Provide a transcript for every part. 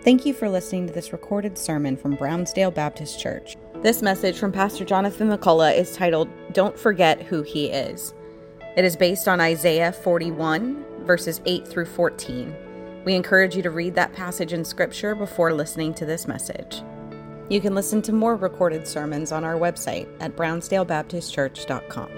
Thank you for listening to this recorded sermon from Brownsdale Baptist Church. This message from Pastor Jonathan McCullough is titled, Don't Forget Who He Is. It is based on Isaiah 41, verses 8 through 14. We encourage you to read that passage in Scripture before listening to this message. You can listen to more recorded sermons on our website at brownsdalebaptistchurch.com.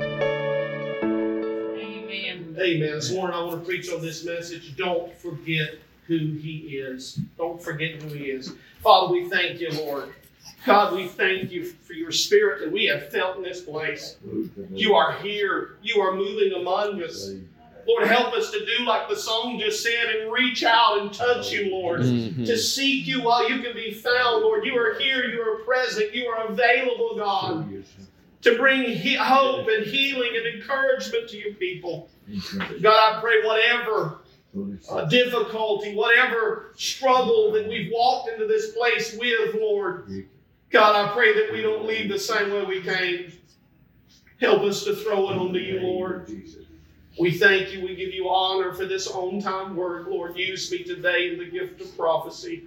Amen. This morning I want to preach on this message. Don't forget who He is. Don't forget who He is. Father, we thank You, Lord. God, we thank You for Your Spirit that we have felt in this place. You are here. You are moving among us. Lord, help us to do like the song just said and reach out and touch You, Lord. To seek You while You can be found, Lord. You are here. You are present. You are available, God, to bring hope and healing and encouragement to Your people. God, I pray whatever difficulty, whatever struggle that we've walked into this place with, Lord, God, I pray that we don't leave the same way we came. Help us to throw it onto You, Lord. We thank You. We give You honor for this on-time word. Lord, use me today in the gift of prophecy.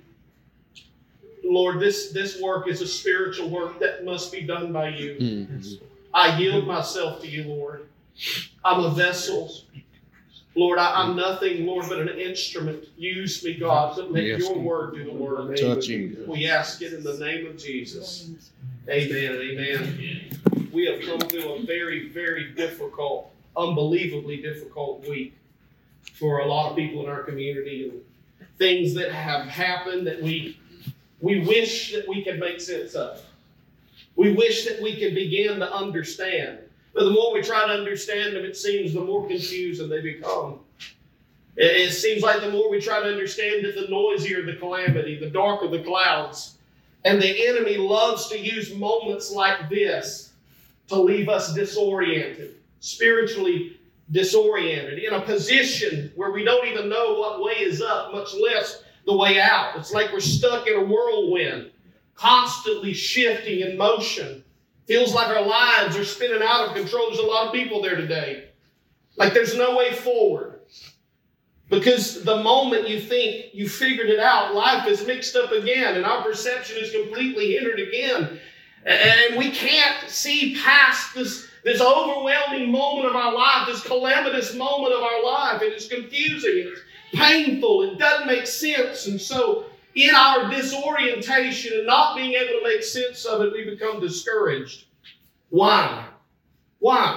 Lord, this work is a spiritual work that must be done by You. I yield myself to You, Lord. I'm a vessel. Lord, I'm nothing, Lord, but an instrument. Use me, God, but let Your word do the work. We ask it in the name of Jesus. Amen and amen. We have come through a very, very difficult, unbelievably difficult week for a lot of people in our community, and things that have happened that we wish that we could make sense of. We wish that we could begin to understand. But the more we try to understand them, it seems the more confusing they become. It seems like the more we try to understand it, the noisier the calamity, the darker the clouds. And the enemy loves to use moments like this to leave us disoriented, spiritually disoriented, in a position where we don't even know what way is up, much less the way out. It's like we're stuck in a whirlwind, constantly shifting in motion. Feels like our lives are spinning out of control. There's a lot of people there today. Like there's no way forward. Because the moment you think you figured it out, life is mixed up again, and our perception is completely hindered again. And we can't see past this overwhelming moment of our life, this calamitous moment of our life. It is confusing. It's painful. It doesn't make sense. And so in our disorientation and not being able to make sense of it, we become discouraged. Why? Why?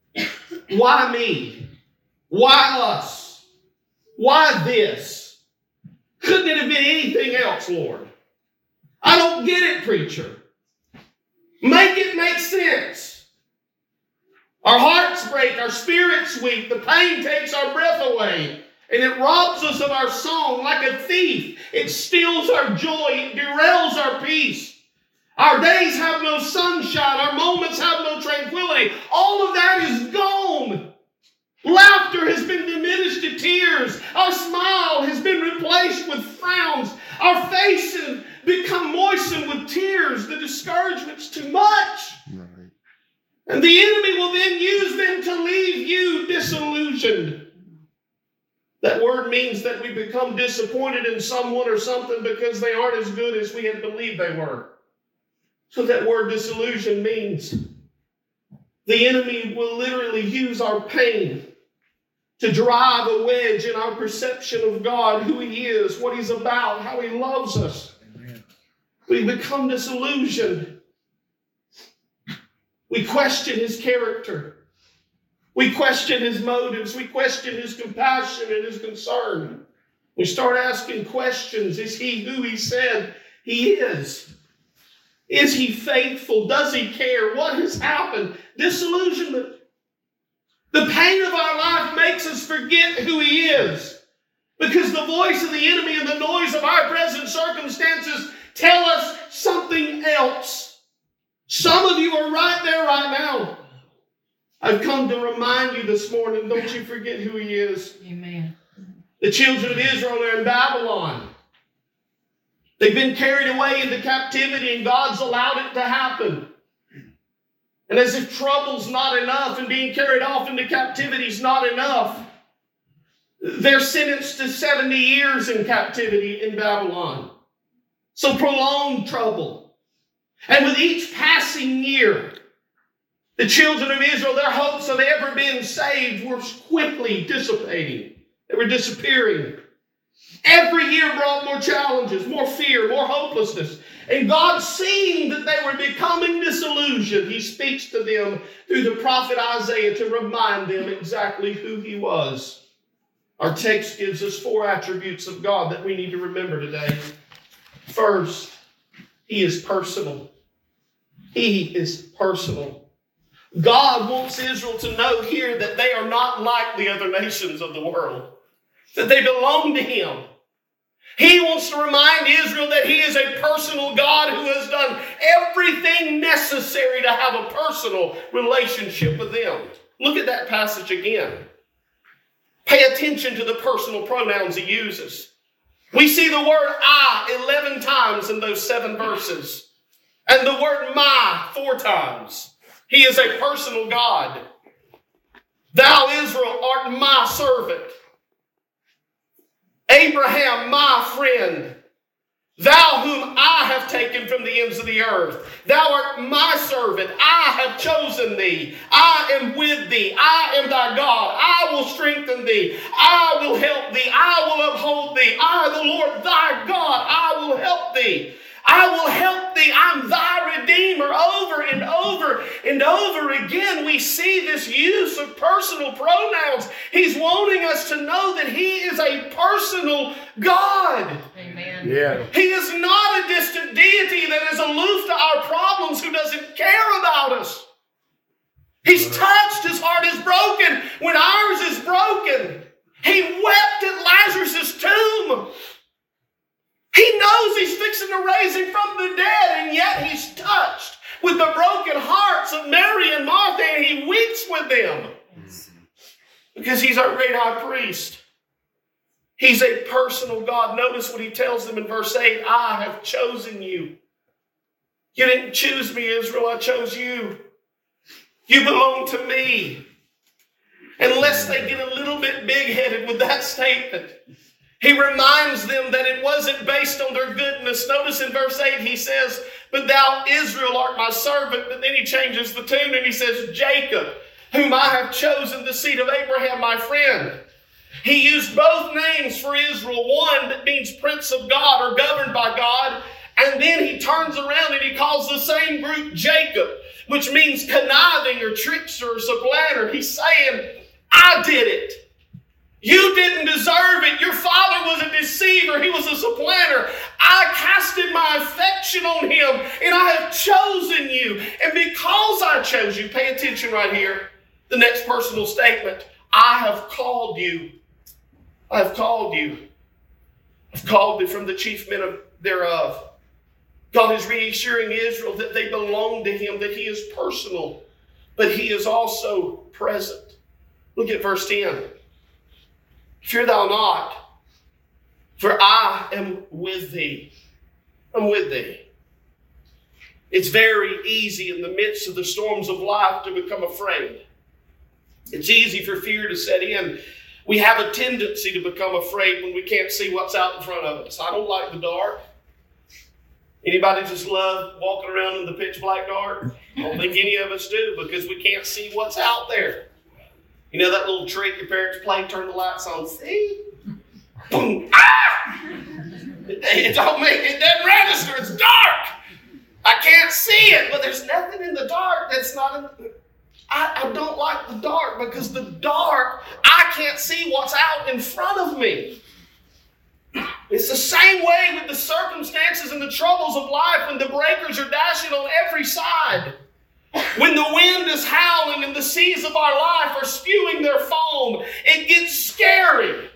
Why me? Why us? Why this? Couldn't it have been anything else, Lord? I don't get it, preacher. Make it make sense. Our hearts break, our spirits weak, the pain takes our breath away. And it robs us of our song like a thief. It steals our joy. It derails our peace. Our days have no sunshine. Our moments have no tranquility. All of that is gone. Laughter has been diminished to tears. Our smile has been replaced with frowns. Our faces become moistened with tears. The discouragement's too much. Right. And the enemy will then use them to leave you disillusioned. That word means that we become disappointed in someone or something because they aren't as good as we had believed they were. So that word disillusion means the enemy will literally use our pain to drive a wedge in our perception of God, who He is, what He's about, how He loves us. Amen. We become disillusioned. We question His character. We question His motives. We question His compassion and His concern. We start asking questions. Is He who He said He is? Is He faithful? Does He care? What has happened? Disillusionment. The pain of our life makes us forget who He is. Because the voice of the enemy and the noise of our present circumstances tell us something else. Some of you are right there right now. I've come to remind you this morning, don't you forget who He is. Amen. The children of Israel are in Babylon. They've been carried away into captivity, and God's allowed it to happen. And as if trouble's not enough and being carried off into captivity is not enough, they're sentenced to 70 years in captivity in Babylon. some prolonged trouble. And with each passing year, the children of Israel, their hopes of ever being saved were quickly dissipating. They were disappearing. Every year brought more challenges, more fear, more hopelessness. And God, seeing that they were becoming disillusioned, He speaks to them through the prophet Isaiah to remind them exactly who He was. Our text gives us 4 attributes of God that we need to remember today. First, He is personal. He is personal. God wants Israel to know here that they are not like the other nations of the world, that they belong to Him. He wants to remind Israel that He is a personal God who has done everything necessary to have a personal relationship with them. Look at that passage again. Pay attention to the personal pronouns He uses. We see the word I 11 times in those 7 verses, and the word my 4 times. He is a personal God. Thou, Israel, art my servant. Abraham, my friend. Thou whom I have taken from the ends of the earth. Thou art my servant. I have chosen thee. I am with thee. I am thy God. I will strengthen thee. I will help thee. I will uphold thee. I, the Lord thy God, I will help thee. I will help thee. I'm thy Redeemer. Over and over and over again, we see this use of personal pronouns. He's wanting us to know that He is a personal God. Amen. Yeah. He is not a distant deity that is aloof to our problems, who doesn't care about us. He's touched. His heart is broken when ours is broken. He wept at Lazarus' tomb. He knows He's fixing to raise him from the dead, and yet He's touched with the broken hearts of Mary and Martha, and He weeps with them because He's our great high priest. He's a personal God. Notice what He tells them in verse 8, I have chosen you. You didn't choose me, Israel. I chose you. You belong to me. Unless they get a little bit big-headed with that statement, He reminds them that it wasn't based on their goodness. Notice in verse 8 He says, but thou, Israel, art my servant. But then He changes the tune and He says, Jacob, whom I have chosen, the seed of Abraham, my friend. He used both names for Israel. One that means prince of God or governed by God. And then He turns around and He calls the same group Jacob, which means conniving or trickster or supplanter. He's saying, I did it. You didn't deserve it. Your father was a deceiver. He was a supplanter. I casted my affection on him, and I have chosen you. And because I chose you, pay attention right here, the next personal statement, I have called you. I have called you. I've called thee from the chief men thereof. God is reassuring Israel that they belong to Him, that He is personal, but He is also present. Look at verse 10. Fear thou not, for I am with thee. I'm with thee. It's very easy in the midst of the storms of life to become afraid. It's easy for fear to set in. We have a tendency to become afraid when we can't see what's out in front of us. I don't like the dark. Anybody just love walking around in the pitch black dark? I don't think any of us do, because we can't see what's out there. You know that little trick your parents play, turn the lights on, see? Boom! Ah! It don't make it, doesn't register, it's dark. I can't see it, but there's nothing in the dark that's not in the... I don't like the dark, because the dark, I can't see what's out in front of me. It's the same way with the circumstances and the troubles of life when the breakers are dashing on every side. When the wind is howling and the seas of our life are spewing their foam, it gets scary. It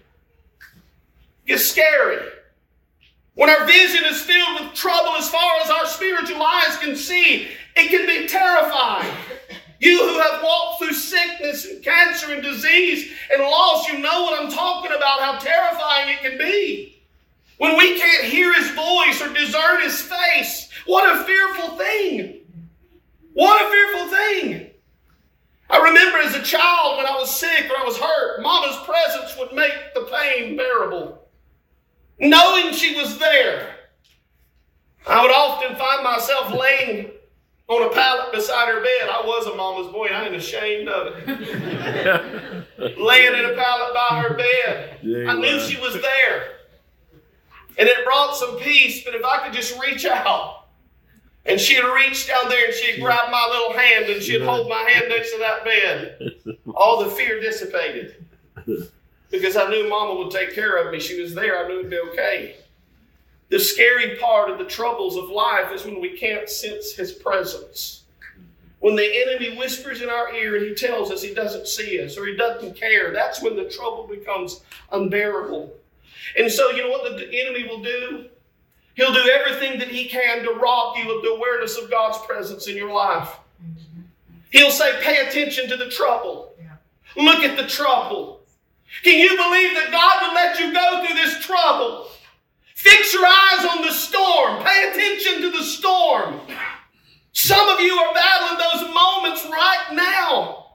gets scary. When our vision is filled with trouble as far as our spiritual eyes can see, it can be terrifying. You who have walked through sickness and cancer and disease and loss, you know what I'm talking about, how terrifying it can be. When we can't hear His voice or discern His face, what a fearful thing. What a fearful thing. I remember as a child when I was sick or I was hurt, Mama's presence would make the pain bearable. Knowing she was there. I would often find myself laying on a pallet beside her bed. I was a mama's boy. I ain't ashamed of it. Laying in a pallet by her bed. I knew she was there. And it brought some peace, but if I could just reach out, and she'd reach down there and she'd grab my little hand and she'd hold my hand next to that bed, all the fear dissipated. Because I knew Mama would take care of me. She was there. I knew it'd be okay. The scary part of the troubles of life is when we can't sense His presence. When the enemy whispers in our ear and he tells us he doesn't see us or he doesn't care, that's when the trouble becomes unbearable. And so you know what the enemy will do? He'll do everything that he can to rob you of the awareness of God's presence in your life. He'll say, pay attention to the trouble. Look at the trouble. Can you believe that God would let you go through this trouble? Fix your eyes on the storm. Pay attention to the storm. Some of you are battling those moments right now.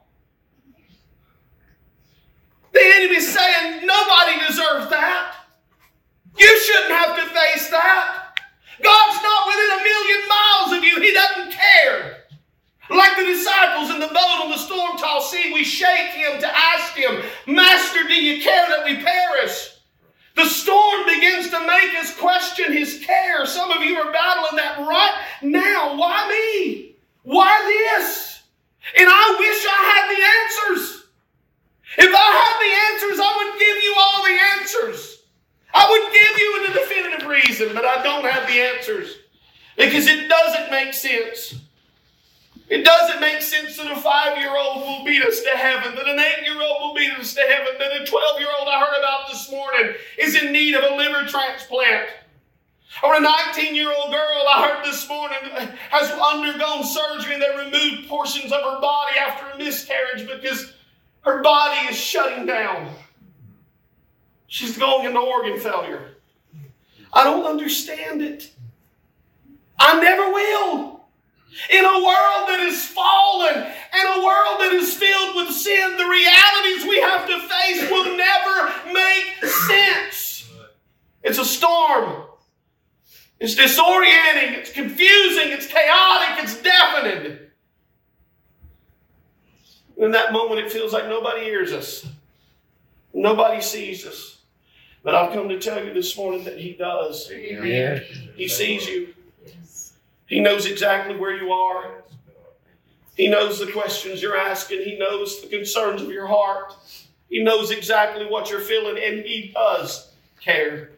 The enemy's saying, nobody deserves that. You shouldn't have to face that. God's not within 1,000,000 miles of you. He doesn't care. Like the disciples in the boat on the storm-tossed sea, we shake Him to ask Him, Master, do you care that we perish? The storm begins to make us question His care. Some of you are battling that right now. Why me? Why this? And I wish I had the answers. If I had the answers, I would give you all the answers. I would give you a definitive reason, but I don't have the answers. Because it doesn't make sense. It doesn't make sense that a 5-year-old will beat us to heaven, that an 8-year-old will beat us to heaven, that a 12-year-old I heard about this morning is in need of a liver transplant. Or a 19-year-old girl I heard this morning has undergone surgery and they removed portions of her body after a miscarriage because her body is shutting down. She's going into organ failure. I don't understand it. I never will. In a world that is fallen and a world that is filled with sin, the realities we have to face will never make sense. It's a storm. It's disorienting. It's confusing. It's chaotic. It's deafening. In that moment, it feels like nobody hears us. Nobody sees us. But I've come to tell you this morning that He does. Amen. He sees you. He knows exactly where you are. He knows the questions you're asking. He knows the concerns of your heart. He knows exactly what you're feeling, and He does care.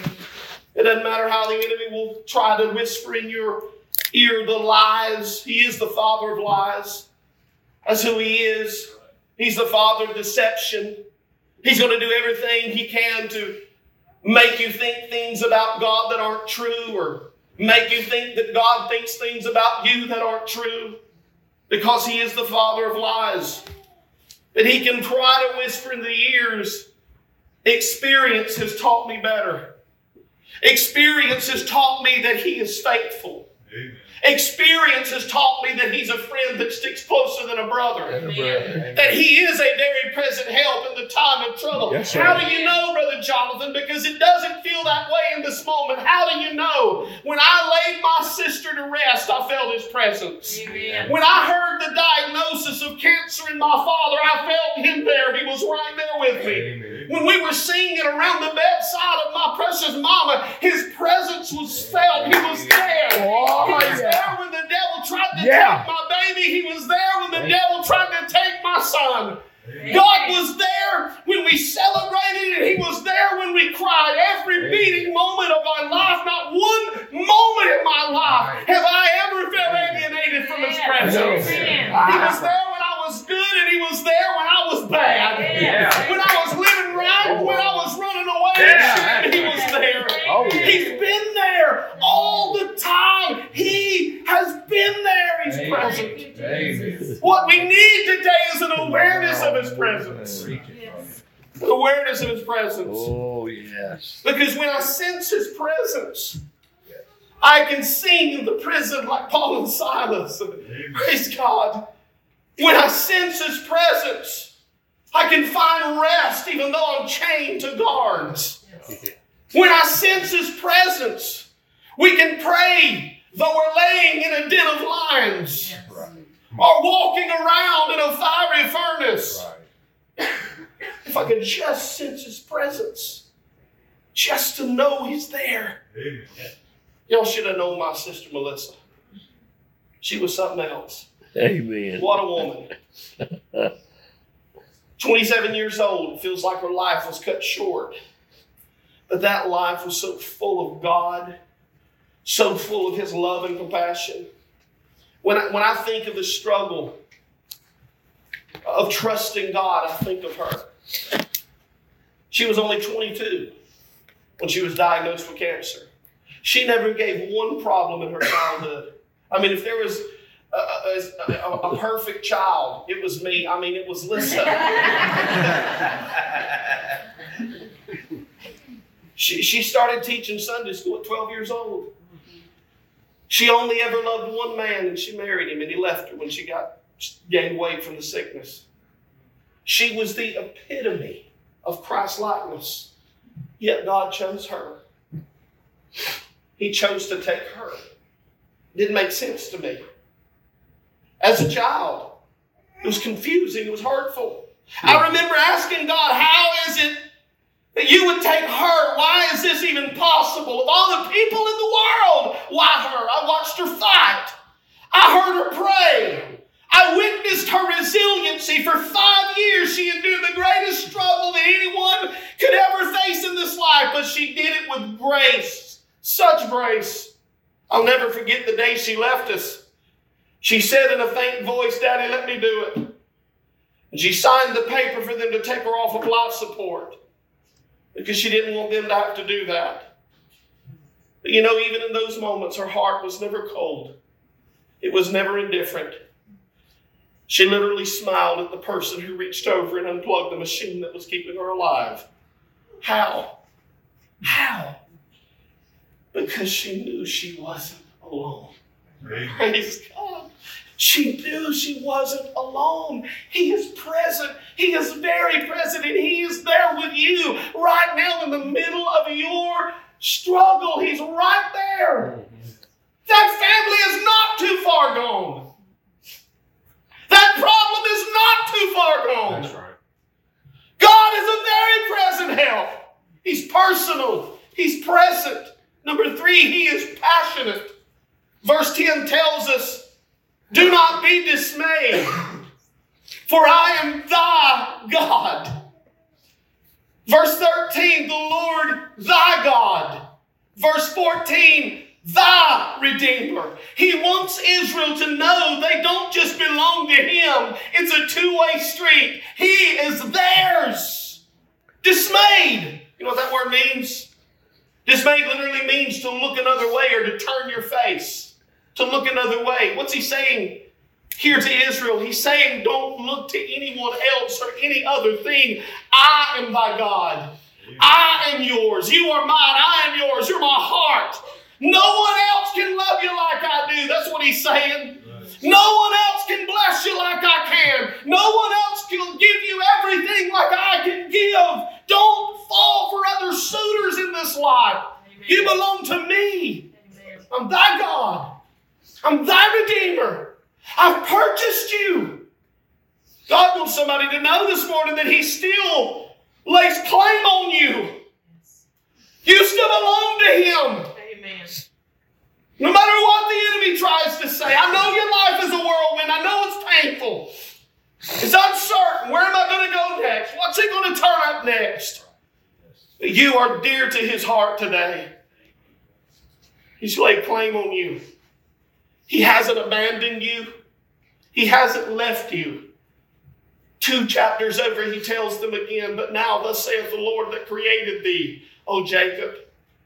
It doesn't matter how the enemy will try to whisper in your ear the lies. He is the father of lies. That's who He is. He's the father of deception. He's going to do everything He can to make you think things about God that aren't true, or make you think that God thinks things about you that aren't true, because He is the father of lies. But he can try to whisper in the ears, experience has taught me better. Experience has taught me that He is faithful. Amen. Experience has taught me that He's a friend that sticks closer than a brother. Amen. That He is a very present help in the time of trouble. Yes, how do you know, Brother Jonathan? Because it doesn't feel that way in this moment. How do you know? When I laid my sister to rest, I felt His presence. Amen. When I heard the diagnosis of cancer in my father, I felt Him there. He was right there with me. Amen. When we were singing around the bedside of my precious mama, His presence was felt. He was there. Oh, He was there when the devil tried to take my baby. He was there when the devil tried to take my son. God was there when we celebrated, and He was there when we cried. Every beating moment of my life, not one moment in my life have I ever felt alienated from His presence. He was there when I was good, and He was there when I was bad. When I was living right, when I was running away, He was there. He's been there all the time. He has been there. He's present. What we need today is an awareness of His presence. An awareness of His presence. Oh, yes. Because when I sense His presence, I can sing in the prison like Paul and Silas. Praise God. When I sense His presence, I can find rest even though I'm chained to guards. When I sense His presence, We can pray though we're laying in a den of lions. Yes. Or walking around in a fiery furnace. Right. If I could just sense His presence. Just to know He's there. Amen. Y'all should have known my sister Melissa. She was something else. Amen. What a woman. 27 years old. It feels like her life was cut short. But that life was so full of God. So full of His love and compassion. When I think of the struggle of trusting God, I think of her. She was only 22 when she was diagnosed with cancer. She never gave one problem in her childhood. I mean, if there was a perfect child, it was me. I mean, it was Lissa. She started teaching Sunday school at 12 years old. She only ever loved one man, and she married him, and he left her when she gained weight from the sickness. She was the epitome of Christ-likeness, yet God chose her. He chose to take her. Didn't make sense to me. As a child, it was confusing, it was hurtful. I remember asking God, how is it that you would take her? Why is this even possible? Of all the people in the world, why her? I watched her fight. I heard her pray. I witnessed her resiliency. For 5 years, she endured the greatest struggle that anyone could ever face in this life, but she did it with grace. Such grace. I'll never forget the day she left us. She said in a faint voice, "Daddy, let me do it." And she signed the paper for them to take her off of life support, because she didn't want them to have to do that. But you know, even in those moments, her heart was never cold. It was never indifferent. She literally smiled at the person who reached over and unplugged the machine that was keeping her alive. How? How? Because she knew she wasn't alone. Praise God. She knew she wasn't alone. He is present. He is very present, and He is there with you right now in the middle of your struggle. He's right there. That family is not too far gone. That problem is not too far gone. That's right. God is a very present help. He's personal. He's present. Number 3, He is passionate. Verse 10 tells us, "Do not be dismayed, for I am thy God." Verse 13, "The Lord thy God." Verse 14, "Thy Redeemer." He wants Israel to know they don't just belong to Him. It's a two-way street. He is theirs. Dismayed. You know what that word means? Dismayed literally means to look another way or to turn your face. To look another way. What's He saying here to Israel? He's saying, don't look to anyone else or any other thing. I am thy God. I am yours. You are mine. I am yours. You're my heart. No one else can love you like I do. That's what He's saying. No one else can bless you like I can. No one else can give you everything like I can give. Don't fall for other suitors in this life. Amen. You belong to me. Amen. I'm thy God. I'm thy Redeemer. I've purchased you. God wants somebody to know this morning that He still lays claim on you. You still belong to Him. Amen. No matter what the enemy tries to say. I know your life is a whirlwind. I know it's painful. It's uncertain. Where am I going to go next? What's it going to turn up next? But you are dear to His heart today. He's laid claim on you. He hasn't abandoned you. He hasn't left you. 2 chapters over, He tells them again, "But now thus saith the Lord that created thee, O Jacob,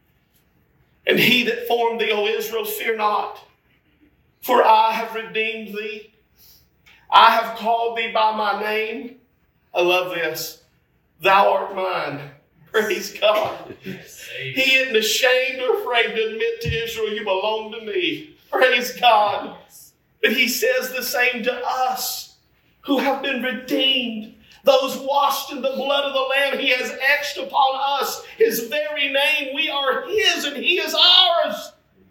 and He that formed thee, O Israel, fear not, for I have redeemed thee. I have called thee by my name." I love this. "Thou art mine." Praise God. He isn't ashamed or afraid to admit to Israel, "You belong to me." Praise God. But He says the same to us who have been redeemed. Those washed in the blood of the Lamb. He has etched upon us His very name. We are His and He is ours.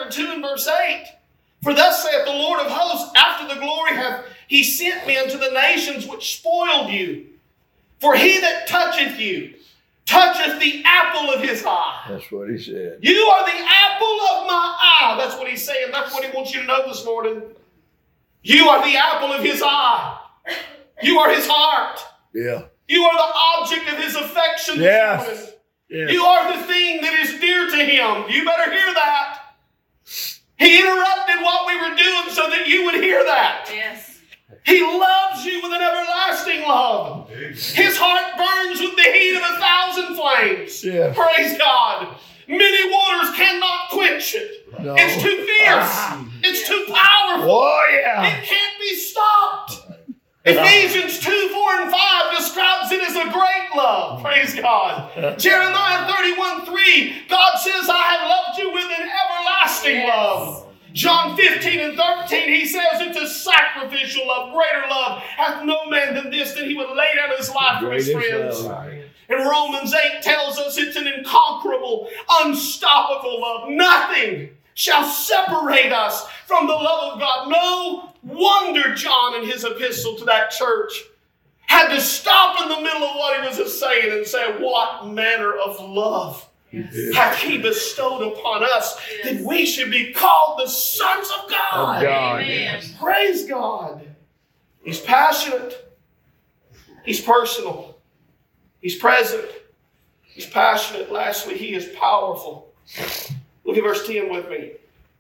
chapter 2 and verse 8. For thus saith the Lord of hosts, after the glory hath he sent me unto the nations which spoiled you. For he that toucheth you, toucheth the apple of his eye. That's what he said. You are the apple of my eye. That's what he's saying. That's what he wants you to know this morning. You are the apple of his eye. You are his heart. Yeah. You are the object of his affection this morning. Yes. You are the thing that is dear to him. You better hear that. He interrupted what we were doing so that you would hear that. Yes. He loves you with an everlasting love. His heart burns with the heat of 1,000 flames. Yeah. Praise God. Many waters cannot quench it. No. It's too fierce. It's too powerful. Oh, yeah. It can't be stopped. Ephesians 2, 4, and 5 describes it as a great love. Praise God. Jeremiah 31, 3, God says, I have loved you with an everlasting love. John 15 and 13, he says it's a sacrificial love. Greater love hath no man than this, that he would lay down his life for his friends. And Romans 8 tells us it's an inconquerable, unstoppable love. Nothing shall separate us from the love of God. No wonder John in his epistle to that church had to stop in the middle of what he was saying and say, what manner of love hath he bestowed upon us that we should be called the sons of God. Amen. Praise God. He's passionate. He's personal. He's present. He's passionate. Lastly, he is powerful. Look at verse 10 with me.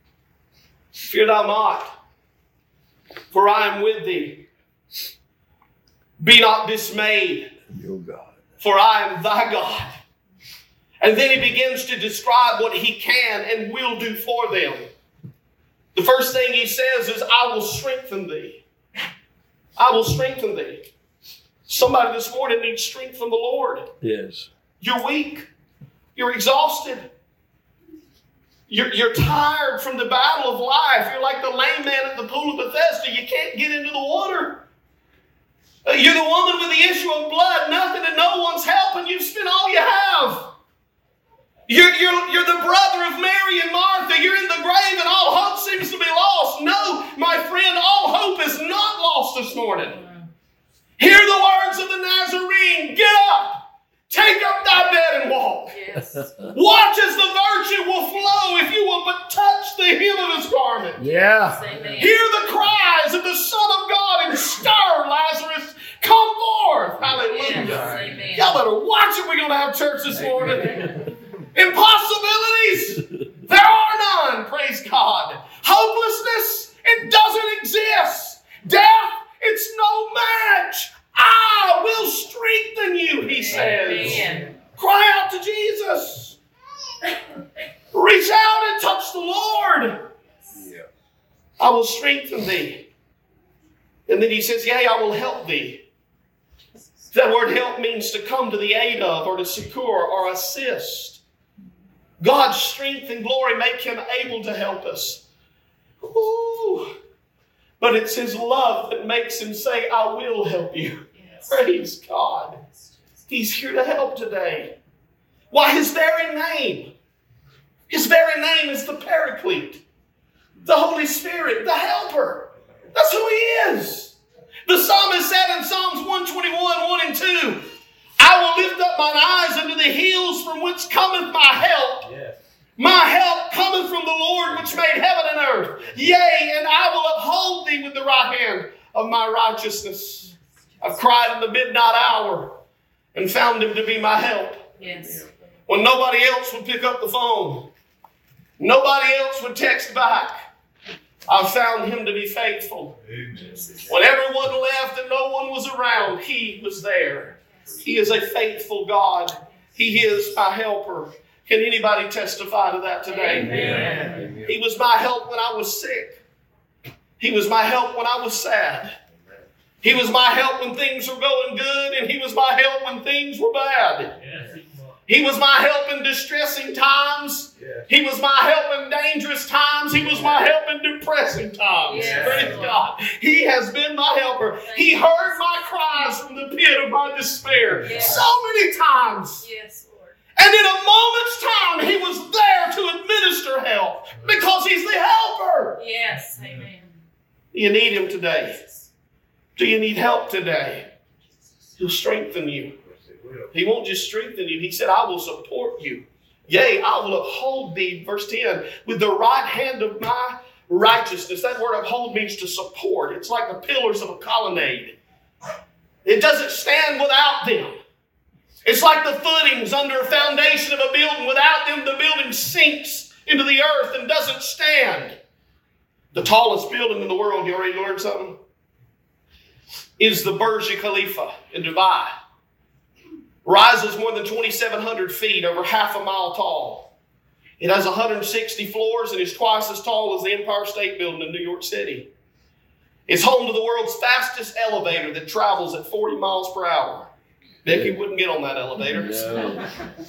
Fear thou not, for I am with thee. Be not dismayed, Your God. for I am thy God. And then he begins to describe what he can and will do for them. The first thing he says is, I will strengthen thee. I will strengthen thee. Somebody this morning needs strength from the Lord. Yes. You're weak. You're exhausted. You're tired from the battle of life. You're like the lame man at the pool of Bethesda. You can't get into the water. You're the woman with the issue of blood. Nothing and no one's helping. You've spent all you have. You're the brother of Mary and Martha. You're in the grave and all hope seems to be lost. No, my friend, all hope is not lost this morning. Hear the words of the Nazarene. Get up. Take up thy bed and walk. Yes. Watch as the virtue will flow if you will but touch the hem of his garment. Yeah. Amen. Hear the cries of the Son of God and stir, Lazarus. Come forth. Hallelujah. Yes. Amen. Y'all better watch it. We're going to have church this morning. Impossibilities, there are none, praise God. Hopelessness, it doesn't exist. Death, it's no match. I will strengthen you, he says. Amen. Cry out to Jesus. Reach out and touch the Lord. Yeah. I will strengthen thee. And then he says, yea, I will help thee. That word help means to come to the aid of or to succor or assist. God's strength and glory make him able to help us. Ooh. But it's his love that makes him say, I will help you. Yes. Praise God. He's here to help today. Why, his very name is the Paraclete, the Holy Spirit, the Helper. That's who he is. The psalmist said in Psalms 121, 1 and 2, I will lift up mine eyes unto the hills from whence cometh my help. Yes. My help cometh from the Lord which made heaven and earth. Yea, and I will uphold thee with the right hand of my righteousness. I've cried in the midnight hour and found him to be my help. Yes. When nobody else would pick up the phone, nobody else would text back, I found him to be faithful. Amen. When everyone left and no one was around, he was there. He is a faithful God. He is my helper. Can anybody testify to that today? Amen. He was my help when I was sick. He was my help when I was sad. He was my help when things were going good, and he was my help when things were bad. He was my help in distressing times. He was my help in dangerous times. He was my help in depressing times. Yes. Praise God. He has been my helper. He heard my cries from the pit of my despair so many times. Yes, Lord. And in a moment's time, he was there to administer help. Because He's the helper. Yes, amen. Do you need Him today? Do you need help today? He'll strengthen you. He won't just strengthen you. He said, I will support you. Yea, I will uphold thee, verse 10, with the right hand of my righteousness. That word uphold means to support. It's like the pillars of a colonnade. It doesn't stand without them. It's like the footings under a foundation of a building. Without them, the building sinks into the earth and doesn't stand. The tallest building in the world, you already learned something? Is the Burj Khalifa in Dubai. Rises more than 2,700 feet, over half a mile tall. It has 160 floors and is twice as tall as the Empire State Building in New York City. It's home to the world's fastest elevator that travels at 40 miles per hour. Becky wouldn't get on that elevator. No.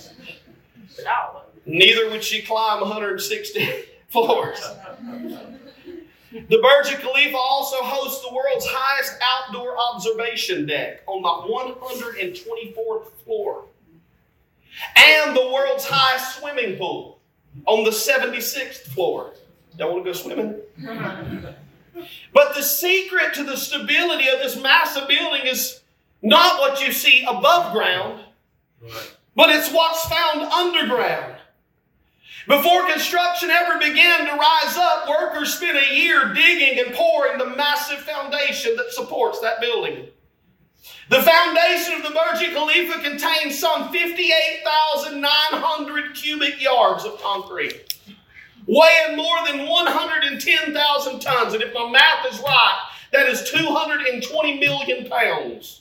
Neither would she climb 160 floors. The Burj Khalifa also hosts the world's highest outdoor observation deck on the 124th floor. And the world's highest swimming pool on the 76th floor. Y'all want to go swimming? But the secret to the stability of this massive building is not what you see above ground, but it's what's found underground. Before construction ever began to rise up, workers spent a year digging and pouring the massive foundation that supports that building. The foundation of the Burj Khalifa contains some 58,900 cubic yards of concrete, weighing more than 110,000 tons. And if my math is right, that is 220 million pounds.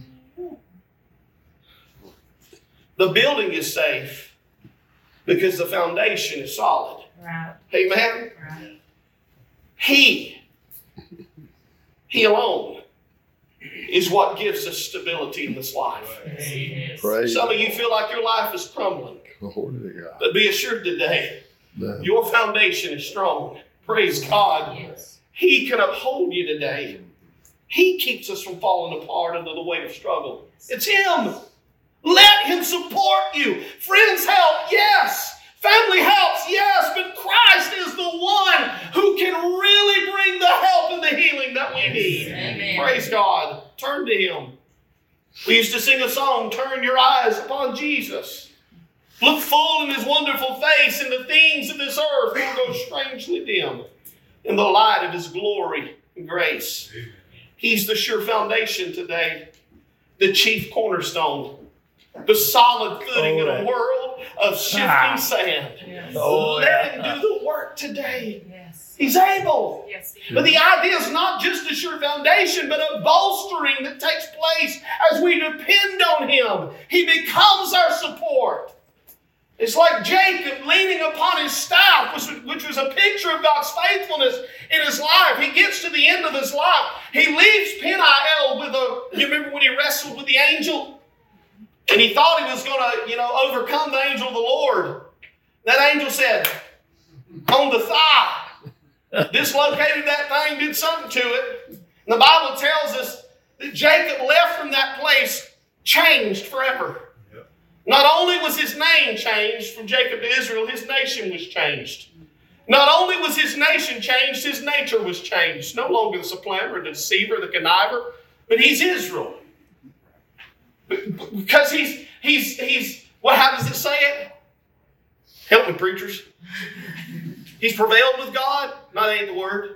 The building is safe because the foundation is solid. Right. Amen? Right. He alone is what gives us stability in this life. Yes. Praise Some of you feel like your life is crumbling. Glory to God. But be assured today, No. your foundation is strong. Praise God. Yes. He can uphold you today. He keeps us from falling apart under the weight of struggle. It's Him. Let Him support you. Friends help, yes. Family helps, yes. But Christ is the one who can really bring the help and the healing that we need. Amen. Praise God. Turn to Him. We used to sing a song, Turn Your Eyes Upon Jesus. Look full in His wonderful face, and the things of this earth will go strangely dim in the light of His glory and grace. He's the sure foundation today, the chief cornerstone, the solid footing in a world of shifting sand. Yes. Let Him do the work today. Yes. He's able. Yes. But the idea is not just a sure foundation, but a bolstering that takes place as we depend on Him. He becomes our support. It's like Jacob leaning upon his staff, which was a picture of God's faithfulness in his life. He gets to the end of his life. He leaves Peniel with you remember when he wrestled with the angel? And he thought he was going to, overcome the angel of the Lord. That angel said, on the thigh, dislocated that thing, did something to it. And the Bible tells us that Jacob left from that place changed forever. Not only was his name changed from Jacob to Israel, his nation was changed. Not only was his nation changed, his nature was changed. No longer the supplanter, the deceiver, the conniver, but he's Israel. Because he's well, how does it say it? Help me, preachers. He's prevailed with God. No, that ain't the word.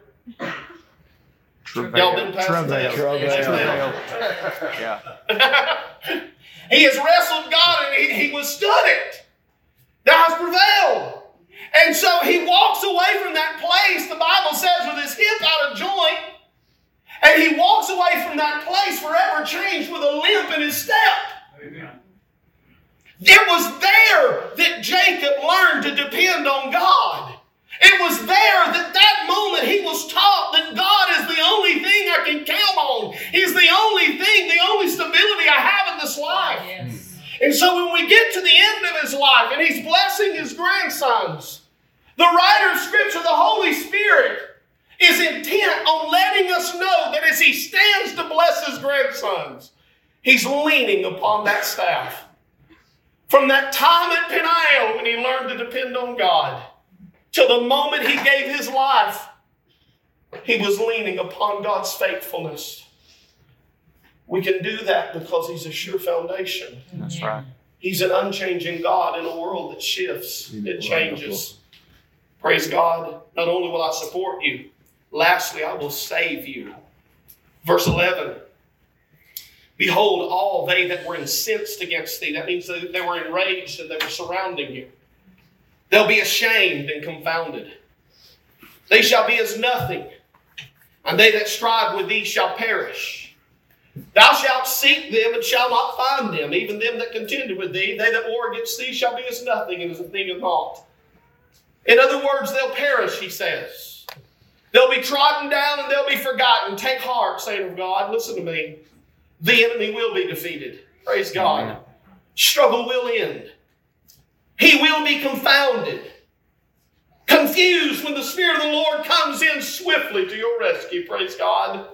Y'all been past that. Travail. Yeah. He has wrestled God and he withstood it. Thou hast prevailed. And so he walks away from that place, the Bible says, with his hip out of joint. And he walks away from that place forever changed with a limp in his step. Amen. It was there that Jacob learned to depend on God. It was there that moment he was taught that God is the only thing I can count on. He's the only thing, the only stability I have in this life. Yes. And so when we get to the end of his life and he's blessing his grandsons, the writer of Scripture, the Holy Spirit, is intent on letting us know that as he stands to bless his grandsons, he's leaning upon that staff. From that time at Peniel when he learned to depend on God, Till the moment he gave his life, he was leaning upon God's faithfulness. We can do that because he's a sure foundation. That's right. He's an unchanging God in a world that shifts. It changes. Praise God. Not only will I support you, lastly, I will save you. Verse 11. Behold, all they that were incensed against thee. That means that they were enraged and they were surrounding you. They'll be ashamed and confounded. They shall be as nothing. And they that strive with thee shall perish. Thou shalt seek them and shalt not find them. Even them that contended with thee, they that war against thee shall be as nothing and as a thing of naught. In other words, they'll perish, he says. They'll be trodden down and they'll be forgotten. Take heart, saint of God. Listen to me. The enemy will be defeated. Praise God. Amen. Struggle will end. He will be confounded. Confused when the Spirit of the Lord comes in swiftly to your rescue. Praise God.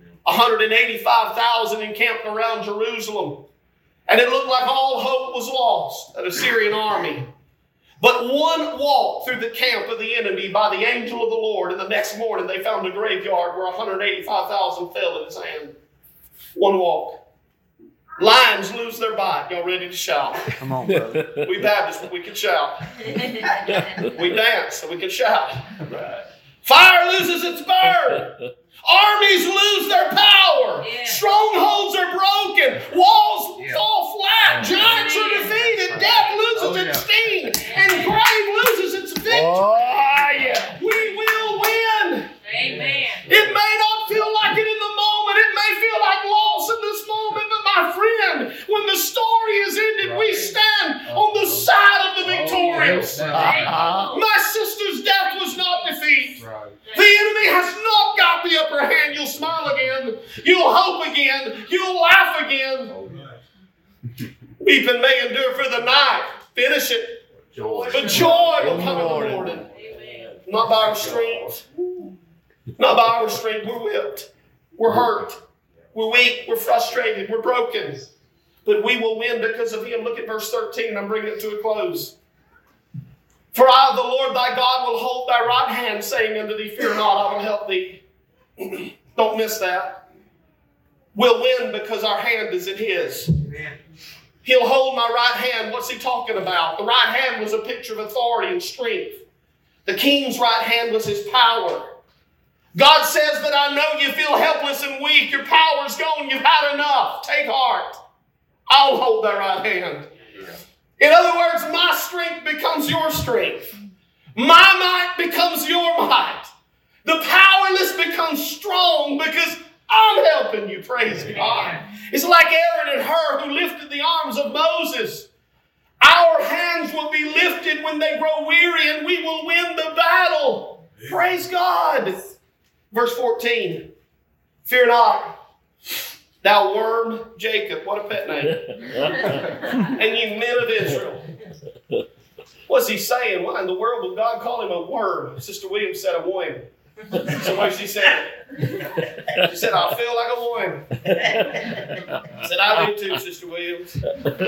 185,000 encamped around Jerusalem. And it looked like all hope was lost. An Assyrian army. But one walk through the camp of the enemy by the angel of the Lord, and the next morning they found a graveyard where 185,000 fell in his hand. One walk. Lions lose their bite. Y'all ready to shout? Come on, brother. We Baptists, but we can shout. We dance, so we can shout. Fire loses its burn. Armies lose their power. Yeah. Strongholds are broken. Walls fall flat. Giants are defeated. Death loses its sting. And grave loses its victory. Oh, yeah. We will win. Amen. It may not feel like it in the moment. It may feel like loss in this moment. But my friend, when the story is ended, we stand on the side of the victorious. My sister's death was not defeat. The enemy has not got the upper hand. You'll smile again. You'll hope again. You'll laugh again. Weeping may endure for the night. Finish it. But joy will come in the morning. Not by our strength. Not by our strength. We're whipped. We're hurt. We're weak. We're frustrated. We're broken. But we will win because of him. Look at verse 13. I'm bringing it to a close. For I, the Lord thy God, will hold thy right hand, saying unto thee, fear not, I will help thee. Don't miss that. We'll win because our hand is in his. Amen. He'll hold my right hand. What's he talking about? The right hand was a picture of authority and strength. The king's right hand was his power. God says that I know you feel helpless and weak. Your power's gone. You've had enough. Take heart. I'll hold thy right hand. In other words, my strength becomes your strength. My might becomes your might. The powerless becomes strong because I'm helping you, praise God. It's like Aaron and Hur who lifted the arms of Moses. Our hands will be lifted when they grow weary and we will win the battle. Praise God. Verse 14. Fear not. Thou worm Jacob. What a pet name. And ye men of Israel. What's he saying? Why in the world would God call him a worm? Sister Williams said a worm. So what she said? She said, I feel like a worm. I said, I do too, Sister Williams.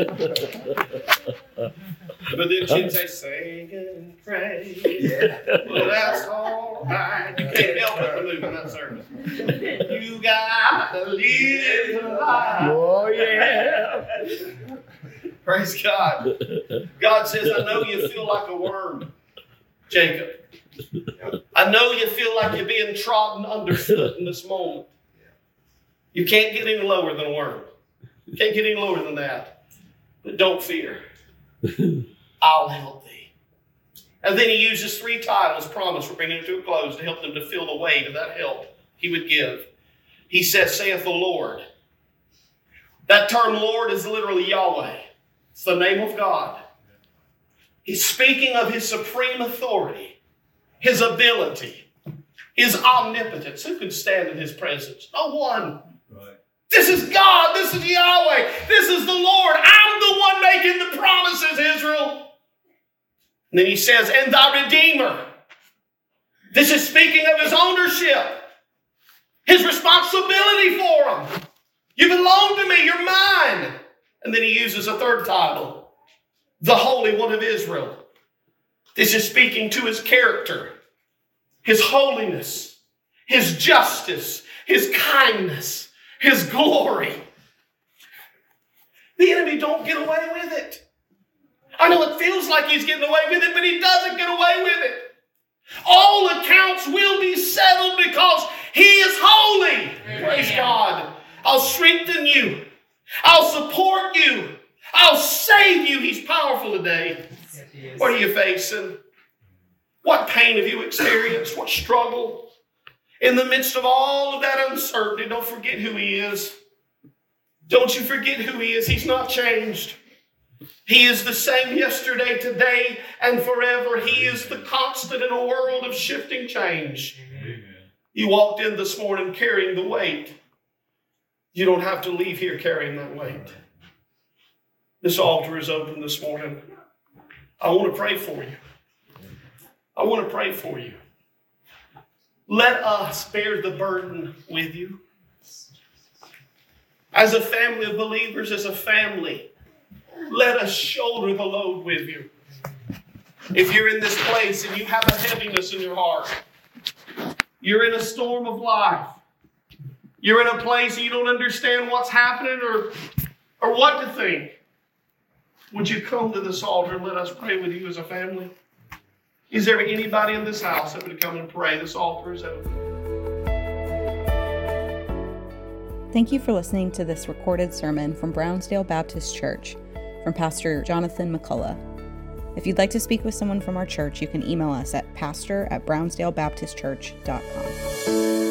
But then she'd say, sing and pray. Well, that's all right. You can't help but to move in that service. You got to live a life. Oh, yeah. Praise God. God says, I know you feel like a worm, Jacob. I know you feel like you're being trodden underfoot in this moment. You can't get any lower than a worm. You can't get any lower than that. But don't fear. I'll help thee. And then he uses 3 titles, promise, we're bringing it to a close, to help them to feel the weight of that help he would give. He says, saith the Lord. That term Lord is literally Yahweh. It's the name of God. He's speaking of his supreme authority, his ability, his omnipotence. Who can stand in his presence? No one. Right. This is God. This is Yahweh. This is the Lord. I'm the one making the promises, Israel. And then he says, and thy Redeemer. This is speaking of his ownership, his responsibility for them. You belong to me. You're mine. And then he uses a 3rd title, the Holy One of Israel. This is speaking to his character, his holiness, his justice, his kindness, his glory. The enemy don't get away with it. I know it feels like he's getting away with it, but he doesn't get away with it. All accounts will be settled because he is holy. Amen. Praise God. I'll strengthen you. I'll support you. I'll save you. He's powerful today. Yes, what are you facing? What pain have you experienced? What struggle? In the midst of all of that uncertainty, don't forget who he is. Don't you forget who he is. He's not changed. He is the same yesterday, today, and forever. He is the constant in a world of shifting change. Amen. You walked in this morning carrying the weight. You don't have to leave here carrying that weight. This altar is open this morning. I want to pray for you. I want to pray for you. Let us bear the burden with you. As a family of believers, as a family, let us shoulder the load with you. If you're in this place and you have a heaviness in your heart, you're in a storm of life, you're in a place and you don't understand what's happening or what to think, would you come to this altar and let us pray with you as a family? Is there anybody in this house that would come and pray? This altar is open. Thank you for listening to this recorded sermon from Brownsdale Baptist Church from Pastor Jonathan McCullough. If you'd like to speak with someone from our church, you can email us at pastor@brownsdalebaptistchurch.com.